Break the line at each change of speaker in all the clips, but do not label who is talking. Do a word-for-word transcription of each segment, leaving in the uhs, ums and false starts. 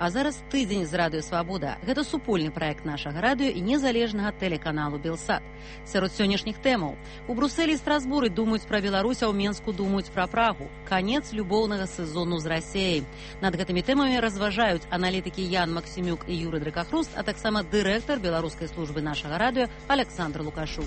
А зараз тыдзень з радыё «Свабода». Гэта супольны праект нашага радыё і незалежнага тэлеканалу «Белсат». Сярод сённяшніх тэмаў. У Брусэлі і Страсбуры думаюць пра Беларусь, а ў Менску думаюць пра Прагу. Канец любоўнага сезону з Расіяй. Над гэтымі тэмамі разважаюць аналітыкі Ян Максімюк і Юрый Дракахруст, а таксама дырэктар беларускай службы нашага радыё Александр Лукашук.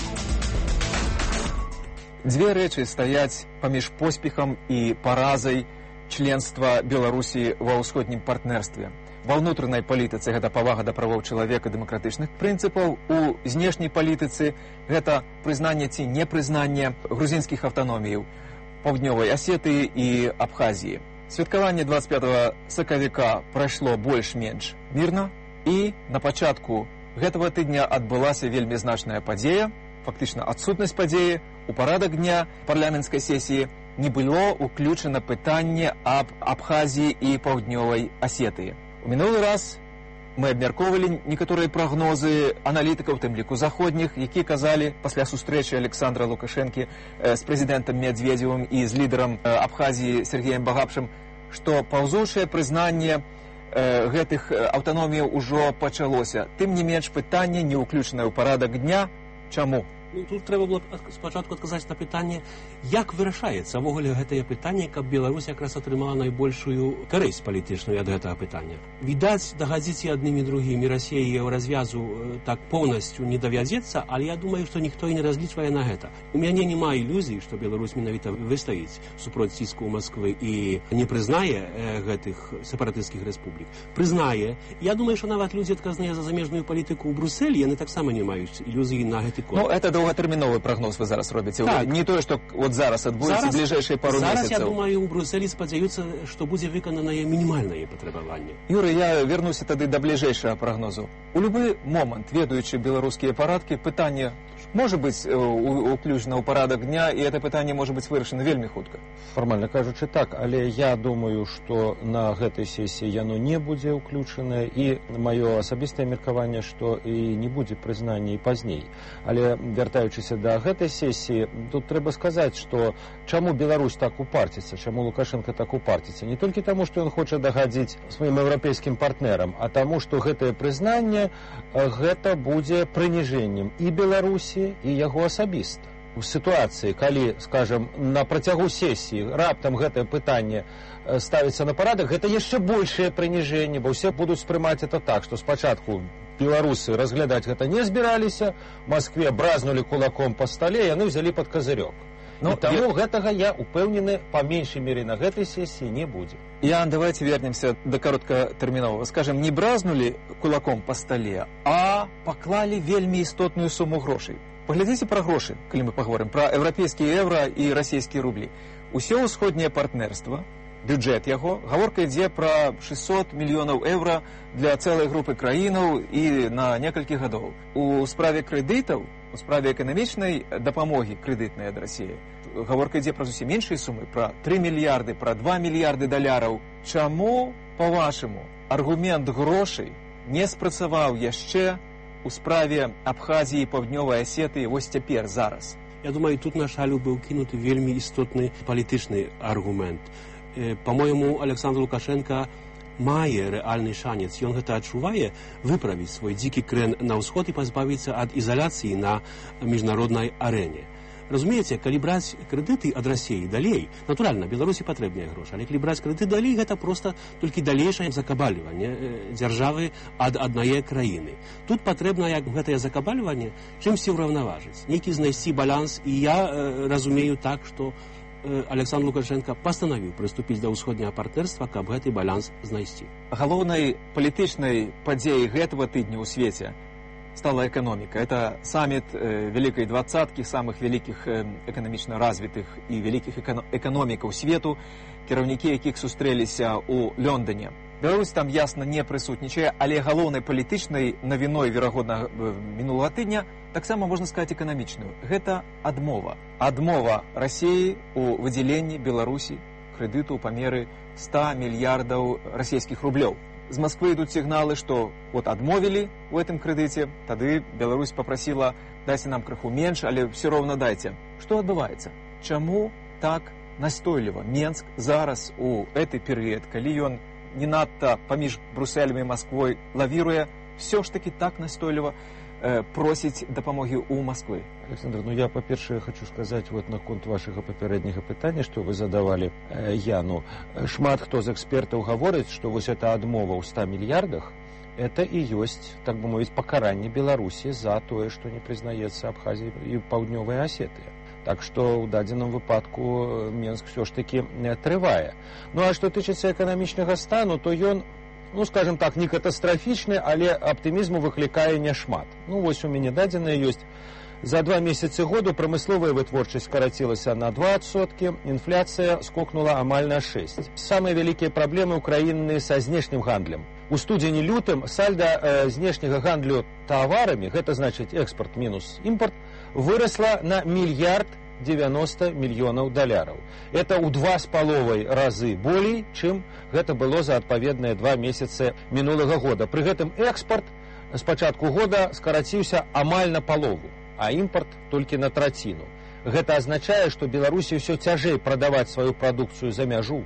Дзве рэчы стаяць паміж поспехам і паразай членства Беларусі ва ўсходнім партнерстве. Ва ўнутранай палітыцы гэта павага да правоў чалавека, дэмакратычных прынцыпаў, у знешняй палітыцы гэта прызнанне ці непрызнанне грузінскіх аўтаноміяў Паўднёвай Асетыі і Абхазіі. Святкаванне дваццаць пятага сакавіка прайшло больш-менш мірна, і на пачатку гэтага тыдня адбылася вельмі значная падзея, фактычна адсутнасць падзеі. У парадак дня парламенцкай сесіі не было уключана пытанне аб Абхазіі і Паўднёвай Асетыі. У мінулы раз мы абмяркоўвалі некаторыя прагнозы аналітыкаў, тым ліку заходніх, які казалі пасля сустрэчы Александра Лукашэнкі з прэзідэнтам Медведзевым і з лідарам Абхазіі Сергеем Багапшым, што паўзучае прызнанне гэтых аўтаноміяў ужо пачалося. Тым не менш, пытанне не ўключанае ў парадак дня. Чаму?
Ну, тут трэба было спачатку адказаць на пытанне, як вырашаецца ўвогуле гэтае пытанне, каб Беларусь якраз атрымала найбольшую карысць палітычную ад гэтага пытання. Відаць, дагадзіць і адным і другім, і Расія яго развязу так поўнасцю не давядзецца, але я думаю, што ніхто і не разлічвае на гэта. У мяне няма ілюзій, што Беларусь менавіта выстаіць супроць ціску Масквы і не прызнае э, гэтых сепаратысцкіх рэспублік. Прызнае. Я думаю, што нават людзі, адказныя за замежную палітыку ў Брусэлі, яны таксама не маюць ілюзій на гэты конт.
Ну, это доўгатэрміновы прагноз вы зараз робіце.
Так.
Не тое, што от зараз адбудзецца бліжэйшыя пару
зараз,
месяцаў.
Зараз, я думаю, у Брусэлі спадзяюцца, што будзе выкананае мінімальнае патрабаванне.
Юрый, я вернуся тады да бліжэйшага прагнозу. У любы момант, ведаючы беларускія парадкі, пытанне можа быць уключана ў парадак дня, і это пытанне можа быць вырашана вельмі хутка.
Фармальна кажучы так, але я думаю, што на гэтай сесіі яно не будзе ўключанае, і маё асабістае меркаванне, што і не будзе прызнання і пазней. Але вяртаючыся да гэтай сесіі, тут трэба сказаць, што чаму Беларусь так упарціцца, чаму Лукашенко так упарціцца. Не толькі таму, што ён хоча дагадзіць сваім еўрапейскім партнерам, а таму, што гэтае прызнанне гэта будзе прыніжэннем і Беларусі, і яго асабіста. У сітуацыі, калі, скажам, на працягу сесіі раптам гэтае пытанне ставіцца на парадак, гэта яшчэ большае прыніжэнне, бо ўсе будуць спрымаць это так, што спачатку беларусы разглядаць гэта не збіраліся, Маскве бразнулі кулаком па стале, яны ўзялі пад казырёк. Ну, таму я... гэтага я упэўнены, па меншай мере на гэтай сесіі не будзе.
Ян, давайте вернемся до кароткатэрміновага. Скажем, не бразнулі кулаком па стале, а паклалі вельмі істотную суму грошай. Паглядзіце пра грошы, калі мы паговорым пра еўрапейскія еўра і расійскія рублі. Усё ўсходняе партнерства, бюджэт яго, гаворка ідзе пра шэсцьсот мільёнаў еўра для цэлай групы краінаў і на некалькі гадоў. У справе крэдытаў, у справе эканамічнай дапамогі крэдытнай ад Расіі, гаворка ідзе пра зусім меншыя сумы, пра тры мільярды, пра два мільярды даляраў. Чаму, па-вашаму, аргумент грошай не спрацаваў яшчэ у справе Абхазіі і Паўднёвай Асетыі вось цяпер, зараз?
Я думаю, тут на шалю быў кінуты вельмі істотны палітычны аргумент. По-моему, Александр Лукашенко мае рэальны шанец. Ён гэта адчувае, выправіць свой дзікі крэн на ўсход і пазбавіцца ад ізаляцыі на міжнароднай арэне. Разумееце, калі браць крэдыты ад Расіі далей, натуральна, Беларусі патрэбныя грошы, але калі браць крэдыты далей, гэта проста толькі далейшае закабальванне дзяржавы ад аднае краіны. Тут патрэбна, як гэтае закабальванне, чымсьці ўраўнаважыць, нейкі знайсці баланс, і я э, разумею так, што э, Александр Лукашенко пастанавіў прыступіць да ўсходняга партнерства, каб гэты баланс знайсці.
Галоўнай палітычнай падзеяй гэтага тыдня ў свеце стала экономика. Это саммит э, Великой Двадцатки, самых великих э, экономично развитых и великих эконом экономиков свету, кіраўнікі якіх сустрэліся ў Лондоне. Беларусь там ясна не прысутнічае, але галоўнай палітычнай навіной, верагодна, мінулага тыдня таксама можна сказаць эканамічную. Гэта адмова. Адмова Расіі ў выдзяленні Беларусі крэдыту ў памеры ста мільярдаў расійскіх рублёў. З Москвы ідуць сігналы, што от адмовілі ў гэтым крэдыце, тады Беларусь папрасіла, дайце нам крыху менш, але все роўна дайце. Што адбываецца? Чаму так настойліва Менск зараз у гэты перыяд, калі ён не надта паміж Брусэлем і Масквой лавіруе, все ж таки так настойліва э, просіць дапамогі ў Масквы?
Александр, ну я, па-першае, хочу сказаць вот наконт вашага папярэдняга пытання, што вы задавалі э, Яну. Шмат хто з экспертаў гаворыць, што вось эта адмова ў ста мільярдах это і ёсць, так бы мовіць, пакаранне Беларусі за тое, што не прызнаецца Абхазія і Паўднёвая Асетыя. Так што ў дадзеным выпадку Менск все ж таки трывае. Ну а што тычыцца эканамічнага стану, то ён, ну скажем так, не катастрафічны, але аптымізму выклікае няшмат. Ну вось у мяне дадзеныя ёсць. За два месяцы году прамысловая вытворчасць скарацілася на два адсоткі, інфляцыя скокнула амаль на шэсць. Самыя вялікія праблемы ў краіны са знешнім гандлем. У студзені-лютым сальда э, знешняга гандлю таварамі, гэта значыць экспорт мінус імпорт, вырасла на мільярд девяносто мільёнаў даляраў. Это ў два з паловай разы болей, чым гэта было за адпаведныя два месяцы мінулага года. Пры гэтым экспорт з пачатку года скараціўся амаль на палову, а імпорт толькі на траціну. Гэта азначае, што Беларусі ўсё цяжэй прадаваць сваю прадукцыю за мяжу,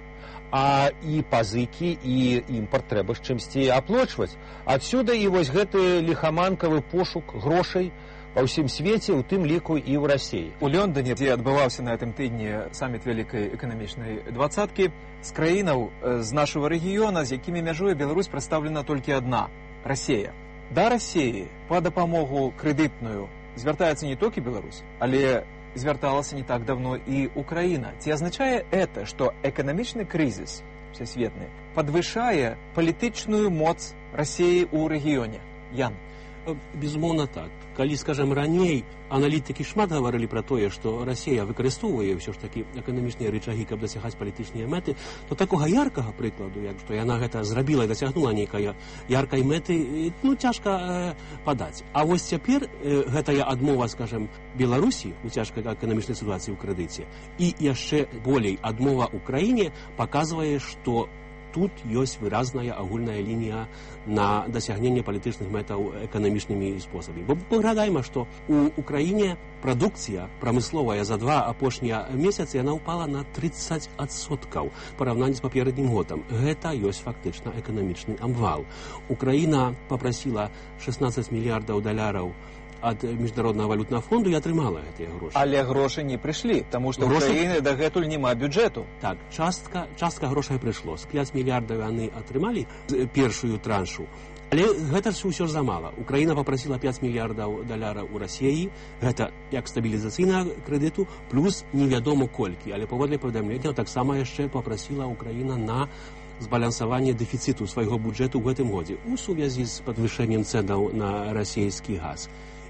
а і пазыкі, і імпорт трэба ж чымсьці аплочваць. Адсюда і вось гэты ліхаманкавы пошук грошай па ўсім свеце, у тым ліку і ў Расіі.
У Лондоне, дзе адбываўся на гэтым тыдні саміт вялікай эканамічнай двадцаткі, з краінаў з нашага рэгіёна, з якімі мяжуе Беларусь, прадстаўлена толькі адна – Расія. Да Расіі па дапамогу крэдытную звяртаецца не толькі Беларусь, але звярталася не так давно і Украіна. Ці азначае это, што эканамічны крызіс всесветны падвышае палітычную моц Расіі ў рэгіёне? Ян?
Безумоўна так. Калі, скажем, раней аналітыкі шмат гаварылі пра тое, што Расія выкарыстоўвае ўсё ж такі эканамічныя рычагі, каб дасягаць палітычныя мэты, то такога яркага прыкладу, як што яна гэта зрабіла і дасягнула нейкай яркай мэты, ну, цяжка э, падаць. А вось цяпер э, гэтая адмова, скажем, Беларусі у цяжкай эканамічнай сітуацыі ў крэдыце і яшчэ болей адмова Украіне паказвае, што тут ёсць выразная агульная лінія на дасягненне палітычных мэтаў эканамічнымі спосабамі. Бо пагадайма, што у Украіне прадукцыя прамысловая за два апошнія месяцы яна ўпала на тридцать адсоткаў параўнанні з папереднім годам. Гэта ёсць фактычна эканамічны абвал. Украіна папрасіла шестнадцать мільярдаў даляраў ад міжнароднага валютнага фонду і атрымала гэтыя грошы.
Але грошы не прыйшлі, таму што грошы... Украіны дагэтуль няма бюджэту.
Так, частка, частка грошай прыйшло. З пяць мільярдаў яны атрымалі першую траншу. Але гэта ўсё замала. Украіна папрасіла пяць мільярдаў даляраў у Расіі. Гэта як стабілізацыйнага крэдыту, плюс невядома колькі. Але паводле паведамлення таксама яшчэ папрасіла Украіна на збалансаванне дэфіцыту свайго бюджэту ў гэтым годзе у сувязі з падвышэннем цэнаў на расійскі газ.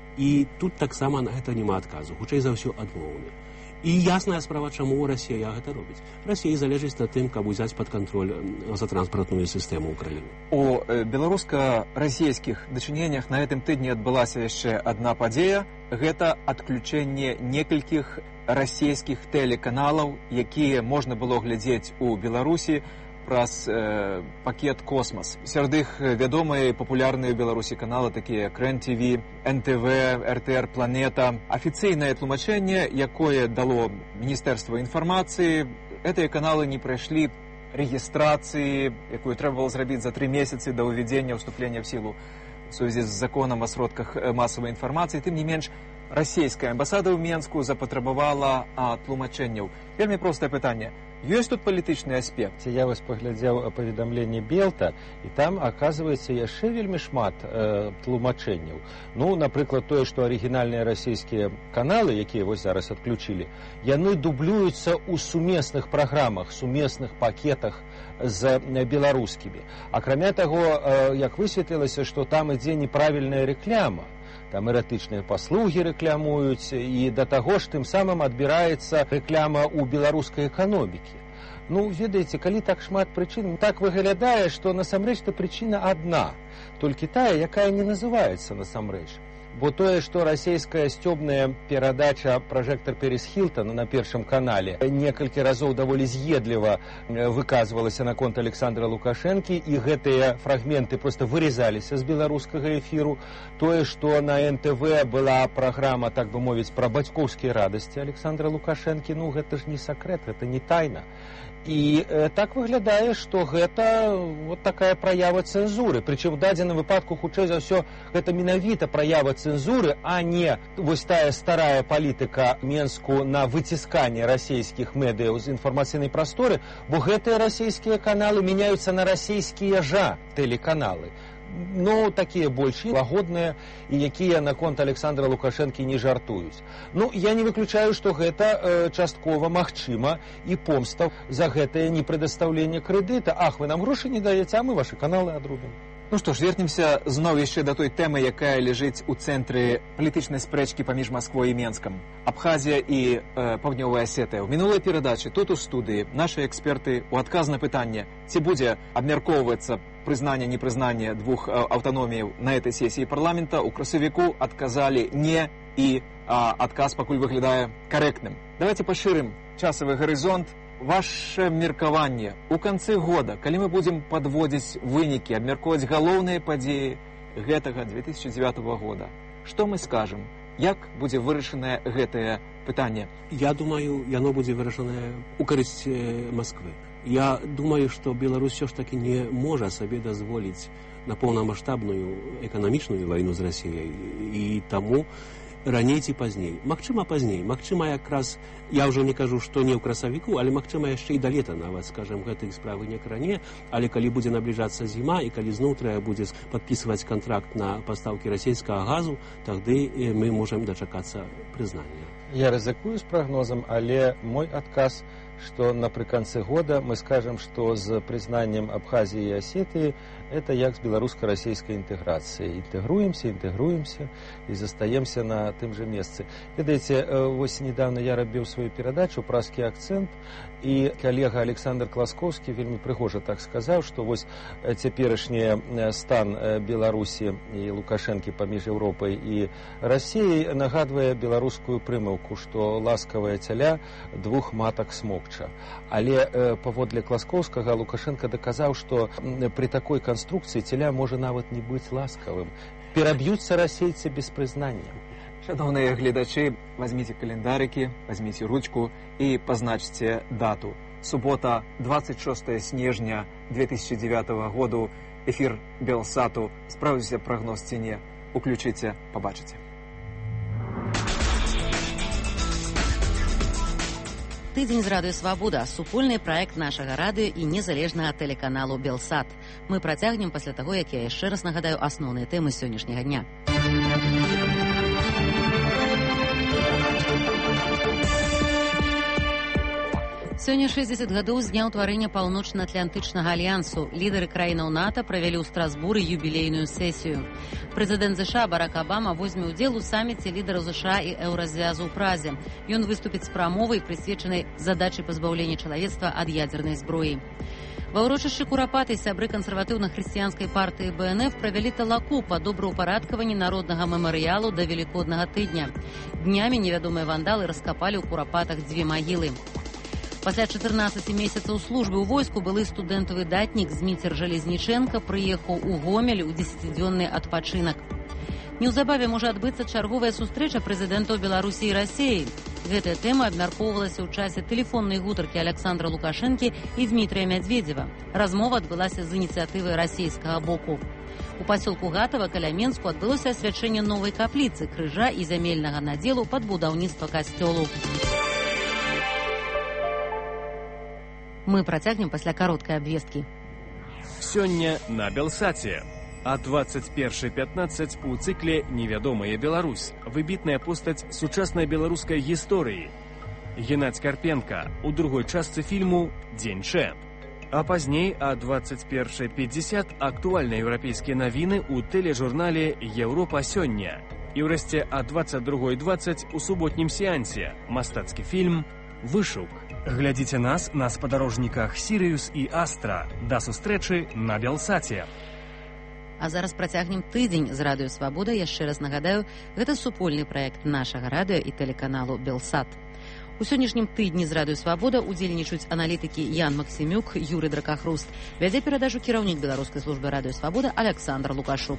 І тут таксама на гэта няма адказу, хутчэй за ўсё адмоўны. І ясная справа, чаму Расія гэта робіць. Расія залежыць на тым, каб узяць пад кантроль газатранспартную сістэму ўкраіны.
У беларуска-расійскіх дачыненнях на гэтым тыдні адбылася яшчэ адна падзея. Гэта адключэнне некалькіх расійскіх тэлеканалаў, якія можна было глядзець у Беларусі праз э, пакет «Космас». Сярод іх вядомыя і папулярныя ў Беларусі каналы, такія як РЕН-ТВ, эн тэ вэ, эр тэ эр Планета. Афіцыйнае тлумачэнне, якое дало Міністэрства інфармацыі, гэтыя каналы не прайшлі рэгістрацыі, якую трэба было зрабіць за тры месяцы да ўвядзення ўступлення ў сілу в сувязі з законам о сродках масавай інфармацыі. Тым не менш, расійская амбасада ў Менску запатрабавала тлумачэнняў. Вельмі простае пытанне. Ёсць тут палітычны аспект?
Я вас паглядзеў паведамленне Белта, і там, аказваецца, яшчэ вельмі шмат э, тлумачэнняў. Ну, напрыклад, тое, што арыгінальныя расійскія каналы, якія вось зараз адключылі, яны дублююцца ў сумесных праграмах, сумесных пакетах з беларускімі. Акрамя таго, э, як высветлілася, што там ідзе неправільная рэкляма. Там эратычныя паслугі рэклямуюць, і да таго ж тым самым адбіраецца рэкляма ў беларускай эканомікі. Ну, ведаеце, калі так шмат прычын, так выглядае, што насамрэч-то прычына адна, толькі тая, якая не называецца насамрэч. Бо тое, што расійская сцёбная перадача «Пражэктар Пэріс Хілтан» на першым канале некалькі разоў даволі з'едліва выказвалася наконт Александра Лукашэнкі, і гэтыя фрагменты проста вырезаліся з беларускага эфіру. Тое, што на эн тэ вэ была праграма, так бы мовіць, пра бацькоўскія радасці Александра Лукашэнкі, ну гэта ж не сакрэт, гэта не тайна. І э, так выглядае, што гэта вот такая праява цэнзуры. Прычым у дадзеным выпадку, хутчэй за ўсё, гэта менавіта праява цэнзуры, а не вось тая старая палітыка Менску на выцісканне расійскіх медыяў з інфармацыйнай прасторы, бо гэтыя расійскія каналы мяняюцца на расійскія жа тэлеканалы. Ну, такія больш лагодныя, і якія наконт Александра Лукашэнкі не жартуюць. Ну, я не выключаю, што гэта э, часткова магчыма і помста за гэтае непрадастаўленне крэдыта. Ах, вы нам грошы не даеце, а мы вашы каналы адрубім.
Ну што ж, вернемся зноў яшчэ да той тэмы, якая ляжыць у цэнтры палітычнай спрэчкі паміж Масквой і Менскам. Абхазія і э, Паўднёвая Асетыя. У мінулай перадачы тут у студыі нашы эксперты ў адказ на пытанне, ці будзе абмяркоўвацца прызнанне непрызнанне двух э, аўтаноміяў на этой сесіі парламента, у красавіку адказалі не, і э, адказ пакуль выглядае карэктным. Давайте пашырым часавы гарызонт. Ваше меркаванне у канцы года, калі мы будзем падводзіць вынікі, абмяркоўваць галоўныя падзеі гэтага две тысячи дзевятого года, што мы скажам? Як будзе вырашанае гэтае пытанне?
Я думаю, яно будзе вырашанае у карысць Масквы. Я думаю, што Беларусь ўсё ж такі не можа сабе дазволіць на поўнамаштабную эканамічную вайну з Расіяй, і таму раней ці пазней. Магчыма, пазней. Магчыма, якраз, я ўжо не кажу, што не ў красавіку, але магчыма яшчэ і да лета нават, скажем, гэтых справы не кране, але калі будзе набліжацца зіма і калі зноў трэба будзе падпісваць кантракт на пастаўкі расійскага газу, тады мы можам дачакацца прызнання.
Я рызыкую з прагнозам, але мой адказ, што напрыканцы года мы скажам, што з прызнаннем Абхазіі і Асетыі это як з беларуска-расійскай інтэграцыяй. Інтэгруемся, інтэгруемся і застаемся на тым жа месцы. Ведаеце, вось недавно я рабіў сваю перадачу «Празкі акцэнт», і калега Александр Класкоўскі вельмі прыгожа так сказаў, што вось цяперашні стан Беларусі і Лукашэнкі паміж Еўропай і Расіяй нагадвае беларускую прымаўку, што ласкавая цяля двух матак смокча. Але э, паводле Класкоўскага Лукашенко даказаў, што пры такой канструкцыі цяля можа нават не быць ласкавым. Пераб'юцца расейцы без прызнання.
Шановныя гледачы, возьмите календарыкі, возьмите ручку і пазначце дату. Субота, двадцать шестое снежня две тысячи девятого году, эфір Белсату. Справіўся прагноз ці не? Уключыце, пабачыце.
Тыдзень з радыё «Свабода» – супольны праект нашага радыё і незалежнага тэлеканалу «Белсат». Мы працягнем пасля таго, як я яшчэ раз нагадаю асноўныя тэмы сённяшняга дня. Сёння шэсцьдзесят гадоў з дня ўтварэння Паўночна-Атлантычнага альянсу. Лідары краінаў НАТО правялі ў Страсбуры юбілейную сесію. Прэзідэнт ЗША Барак Абама возьме ўдзел у саміце лідараў ЗША і Еўразвязу ў Празе. Ён выступіць з прамовай, прысвечанай задачай пазбаўлення чалавецтва ад ядзернай зброі. Ва ўрочышчы Курапаты сябры кансерватыўна-хрысціянскай партыі Бэ Эн Эф правялі талаку па добраўпарадкаванні народнага мемарыялу да Велікоднага тыдня. Днямі невядомыя вандалы раскапалі ў Курапатах дзве магілы. Пасля чатырнаццаці месяцаў службы ў войску былы студэнт-выдатнік Зміцер Жалезніченка прыехаў у Гомель у дзесяцідзённы адпачынак. Неўзабаве можа адбыцца чарговая сустрэча прэзідэнтаў Беларусі і Расіі. Гэтая тэма абмяркоўвалася ў часе тэлефоннай гутаркі Александра Лукашэнкі і Дмітрыя Мядзведзева. Размова адбылася з ініцыятывы расійскага боку. У пасёлку Гатава каля Менску адбылося асвячэнне новай капліцы, крыжа і зямельнага надзелу пад будаўніцтва касцёлу. Мы працягнем пасля кароткай абвесткі.
Сёння на Белсаце. А двадцать першы пятнадцаць у цыкле «Невядомая Беларусь». Выбітная постаць сучаснай беларускай гісторыі. Геннадзь Карпенка у другой частцы фільму «Дзень Чэ». А пазней а двадцать першы пятьдесят актуальныя еўрапейскія навіны ў тэлежурнале «Еўропа сёння». І ўрэшце а двадцать другой двадцать у суботнім сеансе мастацкі фільм «Вышук». Глядзіце нас на спадарожніках «Сірыюс» і «Астра». Да сустрэчы на Белсаце.
А зараз працягнем тыдзень з радыё Свабода. Яшчэ раз нагадаю, гэта супольны праект нашага радыё і тэлеканалу Белсат. У сённяшнім тыдні з радыё Свабода удзельнічаюць аналітыкі Ян Максімюк, Юрый Дракахруст. Вядзе перадачу кіраўнік беларускай службы радыё Свабода Александр Лукашук.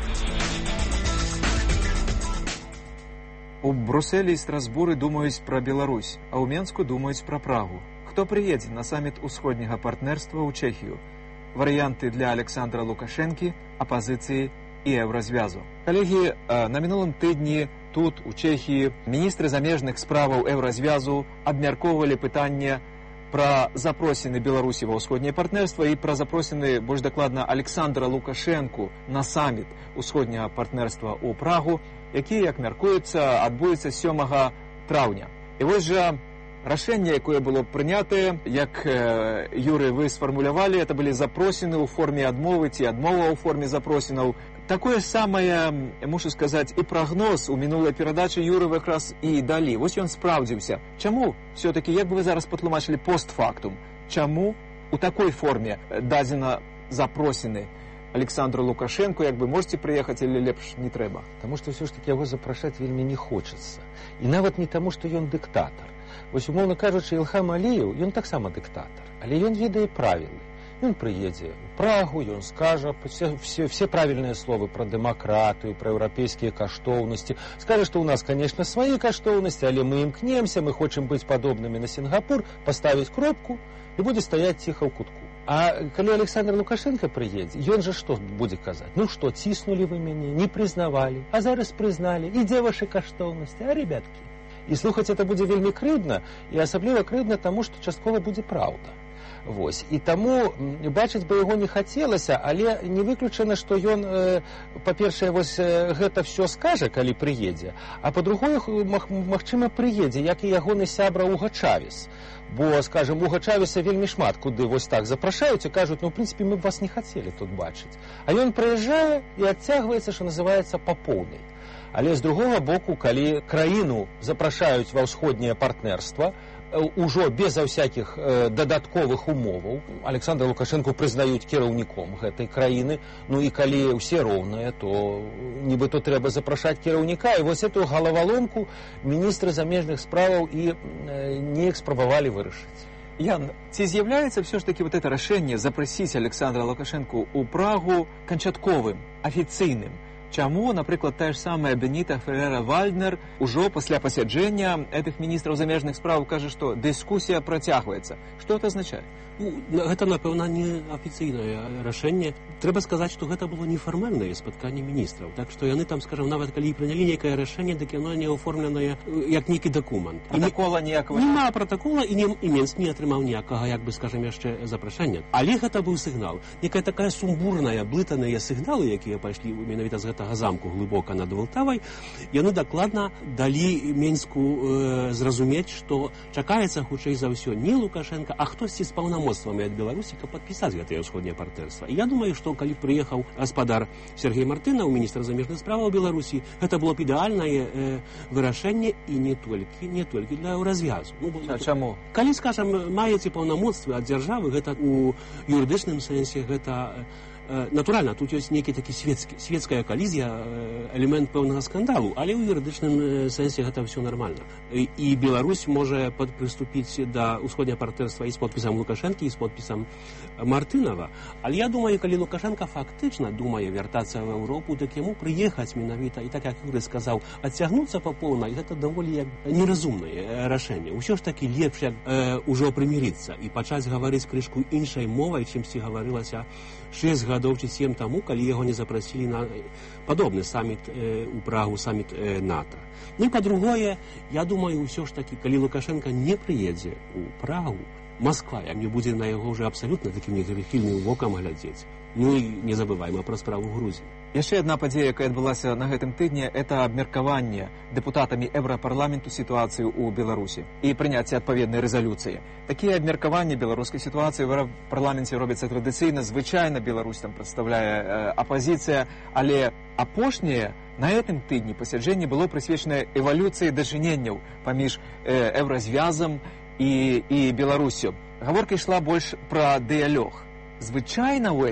У Брусселі і Страсбуры думаюць пра Беларусь, а ў Менску думаюць пра Прагу. Хто прыедзе на саміт усходняга партнерства ў Чэхію? Варыянты для Александра Лукашэнкі, апазіцыі і еўразвязу. Калегі, на мінулым тыдні тут, у Чэхіі, міністры замежных справаў еўразвязу абмяркоўвалі пытанне пра запросіны Беларусі ва ўсходняе партнерства і пра запросіны, больш дакладна, Александра Лукашэнку на саміт усходняга партнерства ў Прагу, які, як мяркуецца, адбудзецца сёмага траўня. І вось жа рашэнне, якое было прынятае, як э, Юрый, вы сфармулявалі, это былі запросіны ў форме адмовы ці адмова ў форме запросінаў. Такое самае, мушу сказаць, і прагноз у мінулай перадачы Юры якраз і далі. Вось ён спраўдзіўся. Чаму? Все-таки, як бы вы зараз патлумачылі постфактум, чаму у такой форме дадзена запросіны Александру Лукашенко, як бы можете прыехаць или лепш не трэба?
Таму што ўсё ж таки яго запрашаць вельмі не хочацца. І нават не таму, што ён дыктатар. Вось, умоўна кажучы, Ілхам Аліеў, ён таксама дыктатар, але ён ведае правілы. Ён прыедзе ў Прагу, ён скажа все, все, все правільныя словы пра дэмакратыю, пра еўрапейскія каштоўнасці. Скажа, што ў нас, конечно, свае каштоўнасці, але мы імкнемся, мы хочам быць падобнымі на Сінгапур, паставіць кропку і будзе стаяць ціха ў кутку. А калі Александр Лукашенко прыедзе, ён жа што будзе казаць? Ну што, ціснулі вы мяне, не прызнавалі, а зараз прызналі, і дзе вашы каштоўнасці, а, ребяткі? І слухаць это будзе вельмі крыўдна, і асабліва крыўдна таму, што часткова будзе праўда. Вось. І таму бачыць бы яго не хацелася, але не выключана, што ён, э, па-першае, вось э, гэта все скажа, калі прыедзе, а па-другое, маг, магчыма, прыедзе, як і ягоны сябра Уга Чавес. Бо, скажем, Уга Чавеса вельмі шмат куды вось так запрашаюць і кажуць, ну, в прынцыпе, мы б вас не хацелі тут бачыць. А ён прыязджае і адцягваецца, што называецца, па поўнай. Але з другога боку, калі краіну запрашаюць ва ўсходняе партнерства, ужо без всякіх э, дадатковых умоваў, Александра Лукашенко прызнаюць кіраўніком гэтай краіны, ну і калі ўсе роўныя, то нібыто трэба запрашаць кіраўніка, і вось эту галаваломку міністры замежных справаў і э, неяк спрабавалі вырашыць.
Ян, ці з'яўляецца все ж таки вот это рашэнне запрасіць Александра Лукашенко ў Прагу канчатковым, афіцыйным? Чаму, напрыклад, тая ж самая Беніта Феррера-Вальднер ужо пасля пасяджэння гэтых міністраў замежных справ кажа, што дыскусія працягваецца. Што это азначае?
Ну, гэта, напэўна, не афіцыйнае рашэнне. Трэба сказаць, што гэта было нефармальнае спатканне міністраў. Так што яны там, скажам, нават калі прынялі нейкае рашэнне, дык яно не аформленае як нейкі дакумент.
Пратакола ніякага?
Нема пратакола, і, не, і Менск не атрымаў ніякага, як бы, скажам, яшчэ запрашэння. Але гэта быў сігнал. Некая такая сумбурная, блытаныя сігналы, якія пайшлі менавіта з гэтага замку глыбока над Валтавай, яны дакладна далі Менску э, зразумець, што чакаецца, хутчэй за ўсё, не Лукашенко, а хтосьці з паўнамоцтвамі ад Беларусі, каб падпісаць гэтае ўсходняе партнерства. І я думаю, што калі прыехаў гаспадар Сергей Мартынаў, міністр замежных справаў Беларусі, гэта было б ідэальнае э, вырашэнне і не толькі, не толькі для развязу. Ну,
а чаму?
Калі, скажам, маеце паўнамоцтвы ад дзяржавы, гэта у юрыдычным сэнсе, гэта натуральна, тут ёсць нейкі такі светскі, светская калізія, элемент пэўнага скандалу, але ў юрыдычным сэнсе гэта ўсё нармальна. І, і Беларусь можа прыступіць да ўсходняга партнерства і з подпісам Лукашэнкі, і з подпісам Мартынава. Але я думаю, калі Лукашенко фактычна думае вяртацца в Еўропу, дык яму прыехаць менавіта, і так як Юрый сказаў, адцягнуцца па поўнай, гэта даволі неразумнае рашэнне. Усё ж такі лепш як э, ужо прымірыцца і пачаць гаварыць крышку іншай мовай, чымсьці гаварылася шэсць гадоў ці сем таму, калі яго не запрасілі на падобны саміт э, у Прагу, саміт э, НАТО. Ну і па-другое, я думаю, ўсё ж такі, калі Лукашенко не прыедзе ў Прагу, Москва, як не будзе на яго ўжо абсалютна такім негатыўным вокам глядзець. Ну і не забывайма пра справу Грузіі.
Яшчэ адна падзея, якая адбылася на гэтым тыдні, это абмеркаванне дэпутатамі Еўрапарламенту сітуацыю ў Беларусі і прыняцце адпаведнай рэзалюцыі. Такія абмеркаванні беларускай сітуацыі ў Еўрапарламенце робяцца традыцыйна, звычайна Беларусь там прадстаўляе э, апазіцыя, але апошняе на гэтым тыдні пасяджэнне было прысвечанае эвалюцыі дачыненняў паміж э, еўразвязам і, і Беларусю. Гаворка ішла больш пра дыялог. Звычайна ў гэтых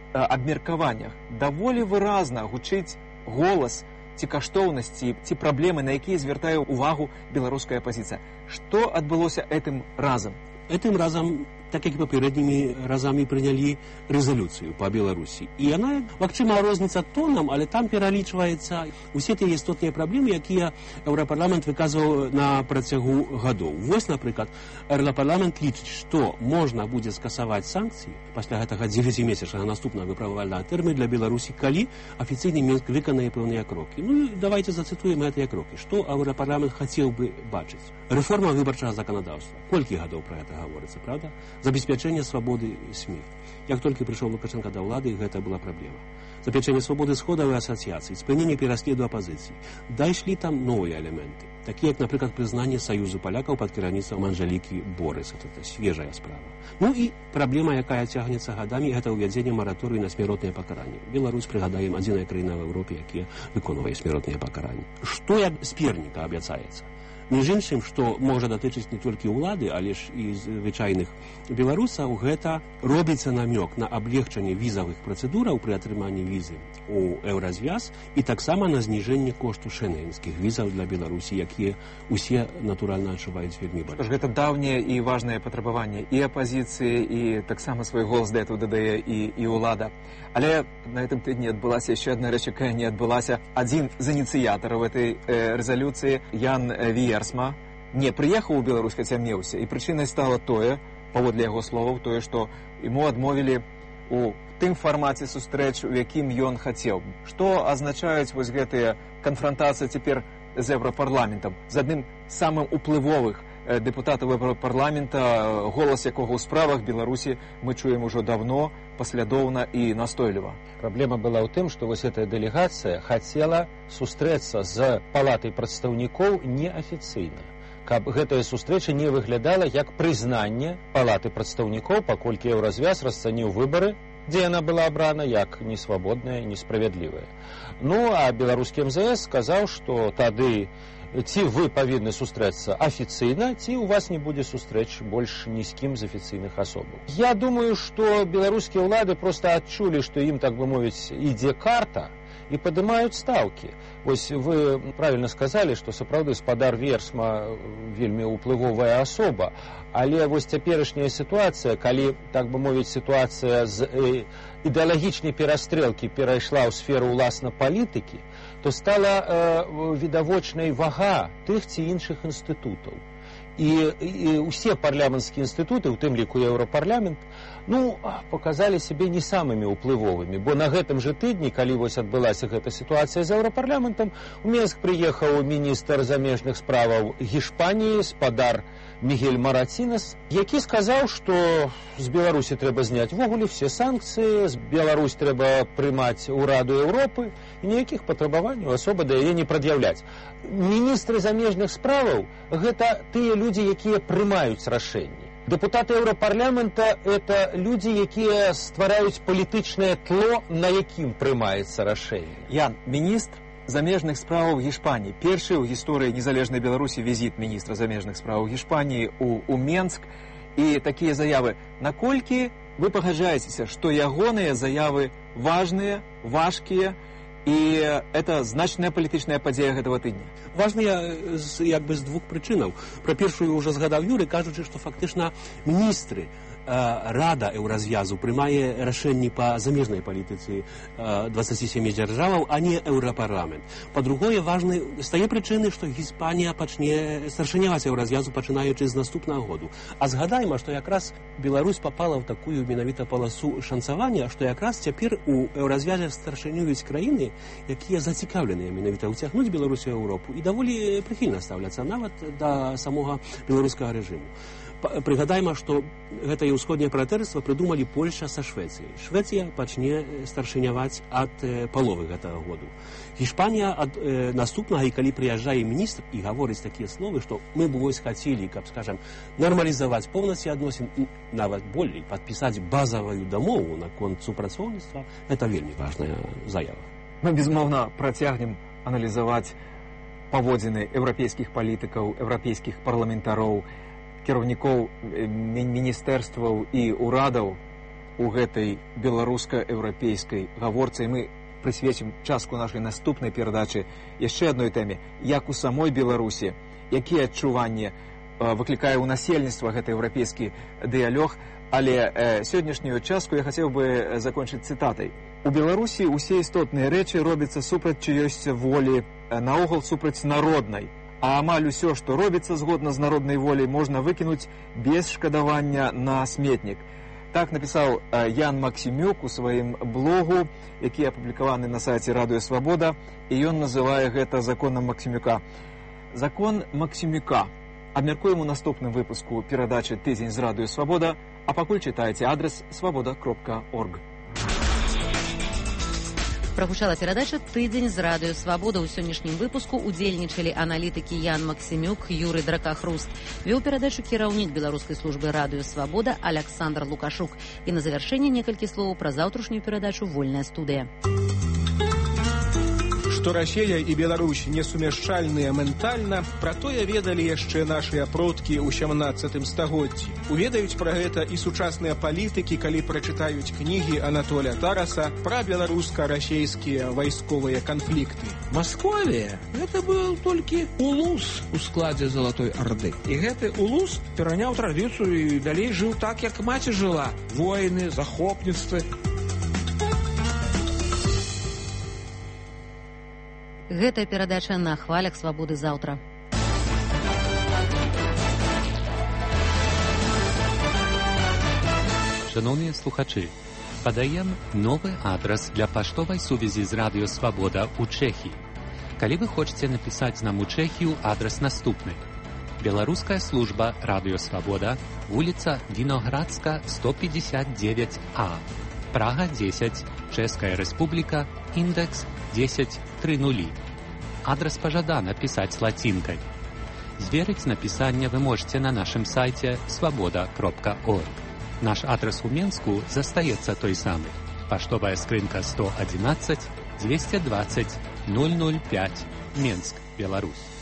абмеркаваннях даволі выразна гучыць голас ці каштоўнасці, ці праблемы, на якія звяртае ўвагу беларуская апазіцыя. Што адбылося этым разам?
Этым разам, так як і папярэднімі разамі, прынялі рэзалюцыю па Беларусі. І яна, магчыма, розніца тонам, але там пералічваецца усе тыя істотныя праблемы, якія Еўрапарламент выказваў на працягу гадоў. Вось, напрыклад, Еўрапарламент лічыць, што можна будзе скасаваць санкцыі пасля гэтага дзевяцімесячнага наступнага выпрабавальнага тэрміну для Беларусі, калі афіцыйны Мінск выканае пэўныя крокі. Ну і давайте зацытуем гэтыя крокі. Што Еўрапарламент хацеў бы бачыць? Рэформа выбарчага заканадаўства. Колькі гадоў пра гэта гаворыцца, правда? Забеспячэнне свабоды СМІ. Як толькі прыйшоў Лукашенко да ўлады, гэта была праблема. Забеспячэнне свабоды сходаў і асацыяцый, спыненне пераследу апазіцыі. Дайшлі там новыя элементы, такія як, напрыклад, прызнанне Саюзу палякаў пад кіраўніцтвам Анжэлікі Борыс. Это свежая справа. Ну і праблема, якая цягнецца гадамі, гэта ўвядзенне мараторыю на смяротнае пакаранне. Беларусь, прыгадаем, адзіная краіна ў Еўропе, якія выконвае смяротныя пакаранні. Што як сперніка абяцаецца? Між іншым, што можа датычыць не толькі ўлады, але ж і звычайных беларусаў, гэта робіцца намёк на аблегчанне візавых працэдураў пры атрыманні візы ў еўразвяз і таксама на зніжэнне кошту шэнгенскіх візаў для Беларусі, якія ўсе, натуральна, адчуваюць вельмі больш.
Гэта даўнее і важнае патрабаванне і апазіцыі, і таксама свой голас да этого дадае і, і ўлада. Але на гэтым тыдні адбылася яшчэ адна рэч, якая не адбылася. Адзін з ініцыятараў этой э, рэзалюцыі, Ян Віерсма, не прыехаў у Беларусь, хаця меўся, і прычынай стала тое, паводле яго словаў, тое, што яму адмовілі у тым фармаце сустрэч, у якім ён хацеў. Што азначаюць вось гэтыя канфрантацыі цяпер з Еўрапарламентам, з адным самым уплывовых депутатаў Еўрапарламента, голас якога ў справах Беларусі мы чуем ужо давно, паслядоўна і настойліва.
Праблема была ў тым, што вось эта дэлегацыя хацела сустрэцца з палатай прадстаўнікоў неафіцыйна, каб гэтая сустрэча не выглядала як прызнанне палаты прадстаўнікоў, паколькі еўразвяз расцаніў выбары, дзе яна была абрана як несвабодная, несправядлівая. Ну, а беларускі эм зэ эс сказаў, што тады ці вы павінны сустрэцца афіцыйна, ці у вас не будзе сустрэч больш ні з кім з афіцыйных асобаў. Я думаю, што беларускія ўлады проста адчулі, што ім, так бы мовіць, ідзе карта, і падымаюць стаўкі. Вось вы правільна сказалі, што сапраўды спадар Віерсма вельмі ўплывовая асоба, але вось цяперашняя сітуацыя, калі, так бы мовіць, сітуацыя з э, ідэалагічнай перастрэлкі перайшла ў сферу ўласна палітыкі, то стала э, відавочнай вага тых ці іншых інстытутаў. І, і ўсе парламенцкія інстытуты, у тым ліку Еўрапарламент, ну, паказалі сябе не самымі ўплывовымі, бо на гэтым жа тыдні, калі вось адбылася гэта сітуацыя з Еўрапарламентам, у Менск прыехаў міністр замежных справаў Гішпаніі, спадар Мігель Маратінас, які сказаў, што з Беларусі трэба зняць ввогуле все санкцыі, з Беларусь трэба прымаць у Раду Еўропы, і ніякіх патрабаванняў асоба да яе не прад'яўляць. Міністры замежных справаў – гэта тыя людзі, якія прымаюць рашэнні. Депутаты Еўрапарламента – это людзі, якія ствараюць палітычнае тло, на якім прымаецца рашэнне.
Ян, міністр замежных справаў Гішпаніі. Першы ў гісторыі незалежнай Беларусі візіт міністра замежных справаў Гішпаніі у, у Менск. І такія заявы. Наколькі вы пагаджаецеся, што ягоныя заявы важныя, важкія, і это значная палітычная падзея гэтага тыдня?
Важныя з, як бы з двух прычынаў. Пра першую ўжо згадаў Юрый, кажучы, што фактычна міністры Рада еўразвязу прымае рашэнні па замежнай палітыцы дваццаці сямі дзяржаваў, а не Еўрапарламент. Па-другое, важны з тае прычыны, што Гіспанія пачне старшыняваць еўразвязу, пачынаючы з наступнага году. А згадайма, што якраз Беларусь папала ў такую менавіта паласу шанцавання, што якраз цяпер у еўразвязе старшынююць краіны, якія зацікаўленыя менавіта ўцягнуць Беларусь у Еўропу і даволі прыхільна ставляцца нават да самога беларускага рэжыму. Прыгадайма, што гэтае ўсходняе братэрства прыдумалі Польша са Швецыяй. Швецыя пачне старшыняваць ад э, паловы гэтага году. Гішпанія ад э, наступнага, і калі прыязджае міністр і гаворыць такія словы, што мы б вось хацелі, каб, скажам, нармалізаваць поўнасці адносін і нават болей падпісаць базавую дамову наконт супрацоўніцтва, гэта вельмі важная заява.
Мы, безумоўна, працягнем аналізаваць паводзіны еўрапейскіх палітыкаў, еўрапейскіх парламентароў, кіраўнікоў міністэрстваў і ўрадаў у гэтай беларуска-еўрапейскай гаворцы, і мы прысвецім частку нашай наступнай перадачы яшчэ адной тэме, як у самой Беларусі, якія адчуванні выклікае ў насельніцтва гэты еўрапейскі дыялог. Але э, сённяшнюю частку я хацеў бы закончыць цытатай. У Беларусі ўсе істотныя рэчы робяцца супраць чыёйсь волі, наогул супраць народнай. А амаль усё, што робіцца згодна з народнай воляй, можна выкінуць без шкадавання на сметнік. Так напісаў э, Ян Максімюк у сваім блогу, які апублікаваны на сайце Радыё Свабода, і ён называе гэта законам Максімюка. Закон Максімюка. Абмяркуем у наступным выпуску перадачы «Тыдзень з Радыё Свабода», а пакуль чытайце адрес свабода кропка орг.
Прагучала перадача «Тыдзень з Радыё Свабода». У сённяшнім выпуску удзельнічалі аналітыкі Ян Максімюк, Юрый Дракахруст. Вёў перадачу кіраўнік беларускай службы Радыё Свабода Аляксандр Лукашук. І на завяршэнне некалькі словаў пра заўтрашнюю перадачу «Вольная студыя».
Што Расія і Беларусь несумяшчальныя ментальна, пра тое ведалі яшчэ нашыя продкі ў сямнаццатым стагоддзі. Уведаюць пра гэта і сучасныя палітыкі, калі прачытаюць кнігі Анатоля Тараса пра беларуска-расейскія вайсковыя канфлікты.
Масковія – гэта быў толькі улус у складзе Залатой Арды. І гэты улус пераняў традыцыю і далей жыў так, як маці жыла. Войны, захопніцтвы.
Гэтая перадача на хвалях свабоды заўтра.
Шановныя слухачы, падаем новы адрас для паштовай сувязі з Радыё Свабода ў Чэхіі. Калі вы хочаце напісаць нам у Чэхію, адрас наступны. Беларуская служба Радыё Свабода, вуліца Віноградска, сто пятьдесят девять А, Прага дзесяць, Чэшская Рэспубліка, індекс дзесяць тридцать. Адрас пажадана пісаць лацінкай. Зверыць напісанне вы можете на нашым сайце свабода кропка орг. Наш адрас у Менску застаецца той самы. Паштовая скрынка сто одиннадцать двести двадцать ноль ноль пять, Менск, Беларусь.